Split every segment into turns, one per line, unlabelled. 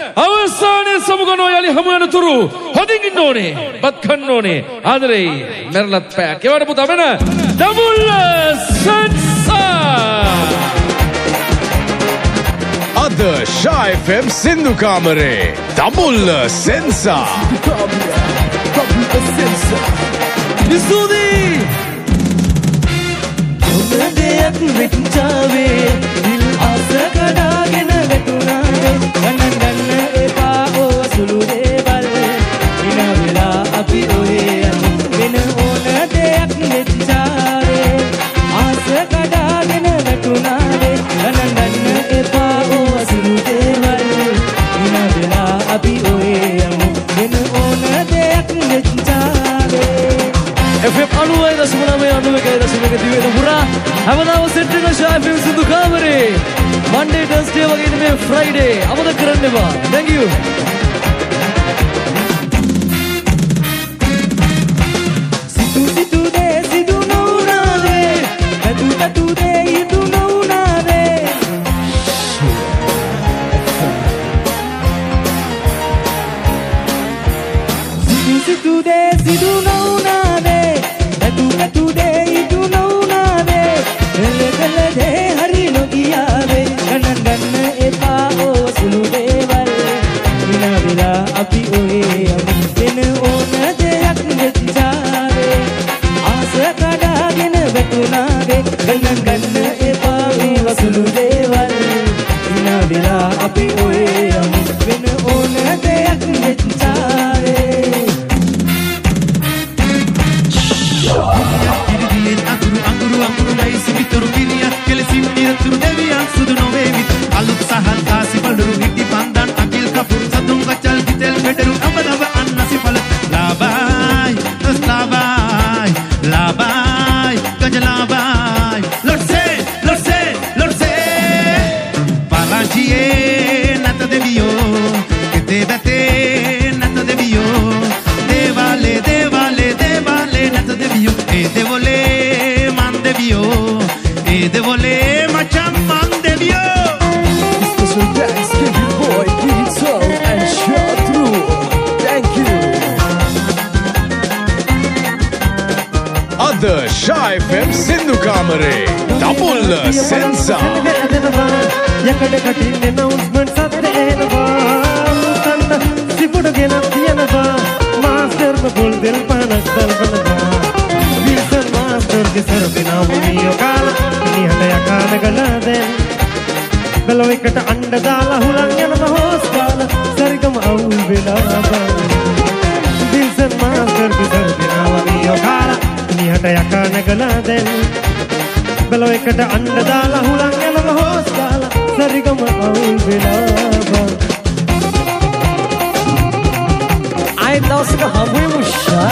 අවසානයේ සමුගනෝ යලි හමු යන තුරු හොදින් ඉන්න ඕනේ. බත් කන්න ඕනේ. ආදරේ මැරලත් පෑක්. ඒවට පුතා වෙන දඹුල්ල සෙන්සා.
අද ෂා FM සින්දු කාමරේ දඹුල්ල සෙන්සා.
විසුදී දෙයක් වෙච්චාවේ දිල් ආස කඩාගෙන වැටුණාවේ ගණන් ගන්න එපා ඕ සුළු දේවල් ඉන වෙලා අපි ඔයේ යමු වෙන ඕන දෙයක් වෙච්චාවේ ආස කඩාගෙන වැටුණාවේ ගණන් ගන්න එපා ඕ සුළු දේවල් ඉන වෙලා අපි ඔයේ යමු වෙන ඕන දෙයක් වෙච්චාවේ FM 90.9 දිවෙන පුරා හැමදාම සෙට් එක ෂා FM සින්දු කාමරේ Monday Thursday වගේ නෙමෙයි Friday අමතක කරන්න එපා. Thank you. සිතු දේ සිදු නොඋනාවේ කතු දේ ඉදු නොඋනාවේ සිතු දේ සිදු නොඋනාවේ කතු දේ ඉදු නොඋනාවේ එල දේ හරි නොගියාවේ ගණන් ගන්න එපා ඕ සුළු දේවල් ඉන වෙලා අපි ඔයේ යමු වෙන ඕන දෙයක් වෙච්චාවේ ආස කඩාගෙන වැටුණාවේ ගණන් ගන්න එපා ඒව සුළු දේවල් ඉන වෙලා අපි ඔයේ යමු වෙන ඕන දෙයක් වෙච්චාවේ අඟුරු ලයිසි විතරු පිරිය කෙලසිම් නිරතුරු දෙවියන් සුදු නොවේවි අලුත් සහල් කාසි බඩුරු හිටි පන්දන් අකිල් කපුරු සතුන් කචල් කිතෙල් පෙඩරු අඹනව අන්නසි පල ලාබායි තස්ලාබායි ලාබායි ගජලාබායි ලොට්සේ පාලාජියේ නැත දෙවියෝ කෙතේ බැතේ නැත දෙවියෝ දේවාලේ නැත දෙවියෝ ඒ දෙවොලේ de voler macam man devio. Special thanks to you boy Pizzo and Shatru. Thank you.
Other Sha FM Sindhu Kamare Dabulla Sensa.
Yakada katin announcement satte enava. Tanna sipudu gena tiyanava. Master bol dil panak dal banava. Wilson master ke sar bina miyo kala. යකාන ගලදෙන් බැලුව එකට අඬ දාලා හුලං යන මහෝස් කාලා සරිගම අවුල් වෙලා බං Wilson master විතර දිනවා මියෝ කාලා නිහට යකාන ගලදෙන් බැලුව එකට අඬ දාලා හුලං යන මහෝස් කාලා සරිගම අවුල් වෙලා බං ආයි දවසක හම්බුෙමු ෂා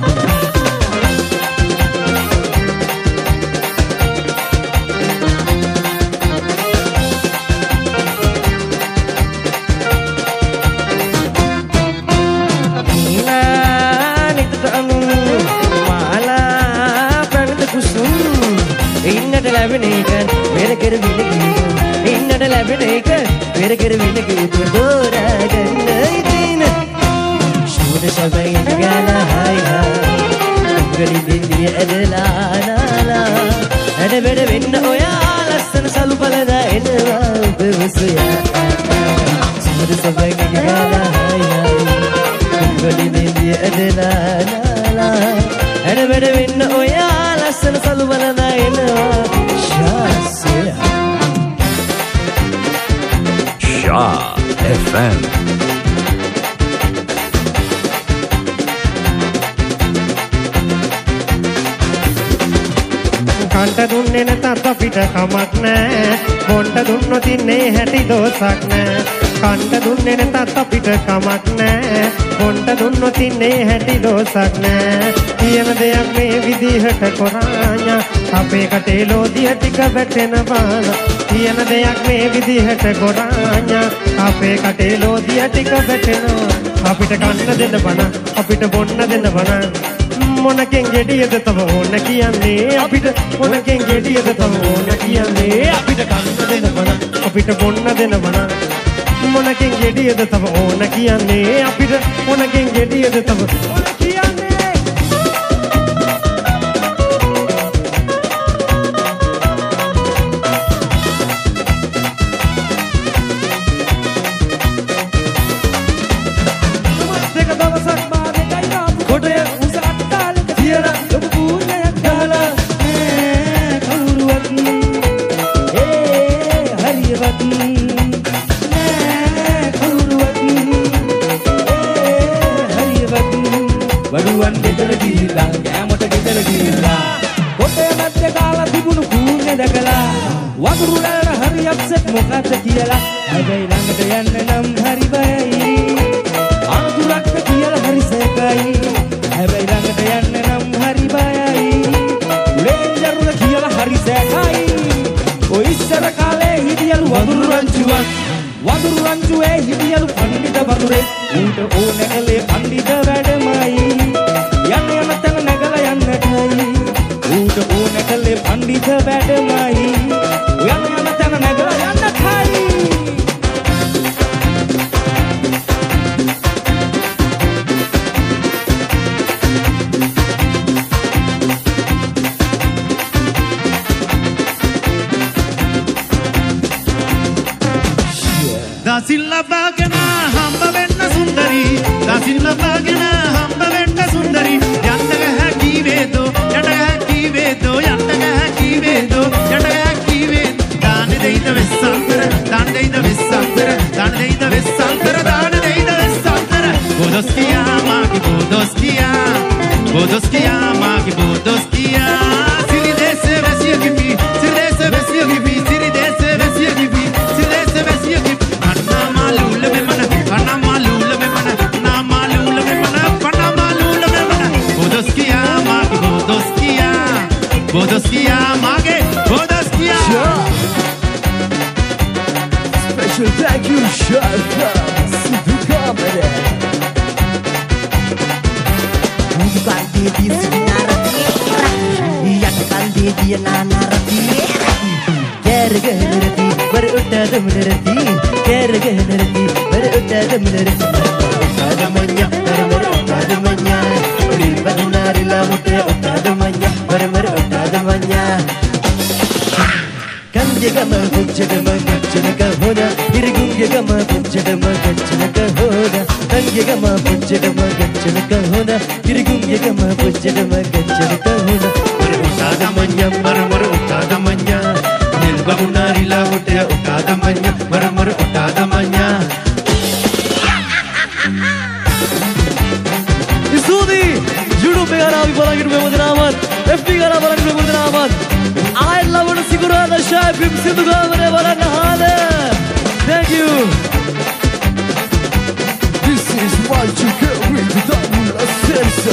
ඉන්නට ලැබෙන එක පෙර කෙරවිල කීප දෝරාගන්න ඉතින් ෂූට සබයින් ගාලා හයි හයි බින්දිය ඇදලා නාලා ඇඩ වැඩ වෙන්න ඔයා ලස්සන සලු පලදා එනවා ඔබ විසයා ෂූට සබයින් ගාලා හයි හයි බින්දිය ඇදලා නාලා ඇඩ වැඩ වෙන්න ඔයා ලස්සන සලු පලදා එනවා
Sha FM.
කන්ට දුන්නේ නැතත් අපිට කමක් නෑ බොන්ට දුන්නොත් ඉන්නේ හැටි දෝසක් නෑ කන්ට දුන්නේ නැතත් අපිට කමක් නෑ බොන්ට දුන්නොත් ඉන්නේ හැටි දෝසක් නෑ කියන දෙයක් මේ විදිහට කොරාඤ්ඤා අපේ කටේ ලෝදිය ටික වැටෙන බාන කියන දෙයක් මේ විදිහට කොරාඤ්ඤා අපේ කටේ ලෝදිය ටික වැටෙනවා අපිට කන්න දෙන්න බන අපිට බොන්න දෙන්න බන මොනකෙන් ගෙඩියද තව ඕන කියන්නේ අපිට මොනකෙන් ගෙඩියද තව ඕන කියන්නේ අපිට කන්න දෙන්න බන අපිට බොන්න දෙන්න බන මොනකින් ගෙඩියද තව ඕන කියන්නේ අපිට මොනකින් ගෙඩියද තව ඕන කියන්නේ දෙක දවසක් මානෙකයි ආපු කොටය උස අට්ටාලක තියලා ලොකු කූණයක් ගහලා කවුරුවත් හරියවත් වරුවන් ගෙදර ගිහිල්ලා කෑමට ගෙදර ගිහිල්ලා කොටේ මැද්දේ කාලා තිබුණු කූණේ දැකලා වගුරු වලට හරි අප්සෙට් මොකද්ද කියලා හැබැයි ළඟට යන්න නම් හරි බයයි අනුතුරක්ද කියලා හරි සැකයි හැබැයි ළඟට යන්න නම් හරි බයයි ලේන්ජරුද කියලා හරි සැකයි ඔය ඉස්සර කාලේ හිටියලු වගුරු රංචුවක් වගුරු රංචුවේ හිටියලු පණ්ඩිත වගුරේ ඌට ඕන කලේ පණ්ඩිත වැඩමයි යන්න යන තැන නැගලා යන්නටයි ඌට ඕන කලේ පණ්ඩිත වැඩමයි යන්න යන තැන නැගලා යන්නටයි
දාසිල්ලා බාගෙන හම්බ වෙන්න සුන්දරි දාසිල්ලා බාගෙන හම්බ වෙන්න සුන්දරි යන්න ගහ කීවේදෝ යන්න ගහ කීවේදෝ යන්න ගහ කීවේදෝ යන්න ගහ කීවේ දාන දෙයිද වෙස්සන්තර දාන දෙයිද වෙස්සන්තර දාන දෙයිද වෙස්සන්තර දාන දෙයිද වෙස්සන්තර බොදොස්කියා මාගේ බොදොස්කියා මාගේ බොදොස්කියා සිරි දේශේ වැසිය කිපි සිරි දේශේ වැසිය කිපි සිරි දේශේ වැසිය කිපි සිරි දේශේ වැසිය කිපි Bodoskia, Mage, Bodoskia.
Special thank you, Chef Sidhu Kamare. Bukan di sinarati, iya kan di nanarati. Gergerati, berutad menerati. Gergerati, berutad menerati. Adamanya, adamanya. Ribadunari lamute, adamanya, adamanya. Kan jaga mengujud mengujud kehoda, irgung jaga mengujud mengujud kehoda. Kan jaga mengujud mengujud kehoda, irgung jaga mengujud mengujud kehoda. Utadamanya, utadamanya. Nilbahunari lamute, utadamanya, utadamanya. Isudi, YouTube पे गाना भी बोला YouTube पे मुझे नामत, FB गाना बोला YouTube पे मुझे नामत. I love it sigura the Chef Sidhu Kamare बोला नहाले. Thank you.
This is what you get with Dabula Sensa.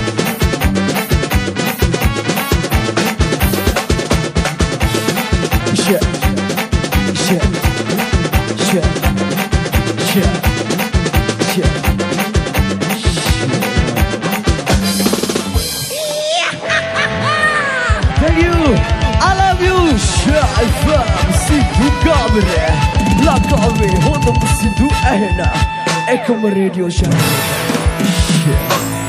Chef, chef, chef, chef, chef. Thank you. I love you.
Chef Sidhu Kamare. Lakawe Honda Sidhu Ahna. Ekam Radio Show.